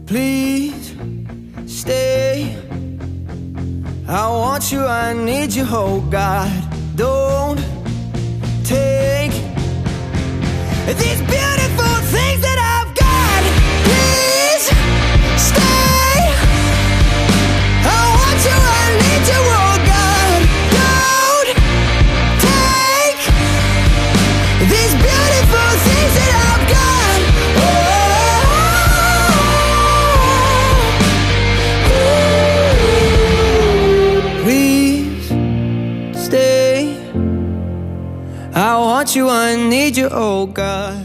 Please stay. I want you, I need you, oh God. Don't take these beautiful things that I've got. Please stay. I want you, I need you, oh God. Don't take these beautiful things that I've got. Please stay. I want you, I need you, oh God.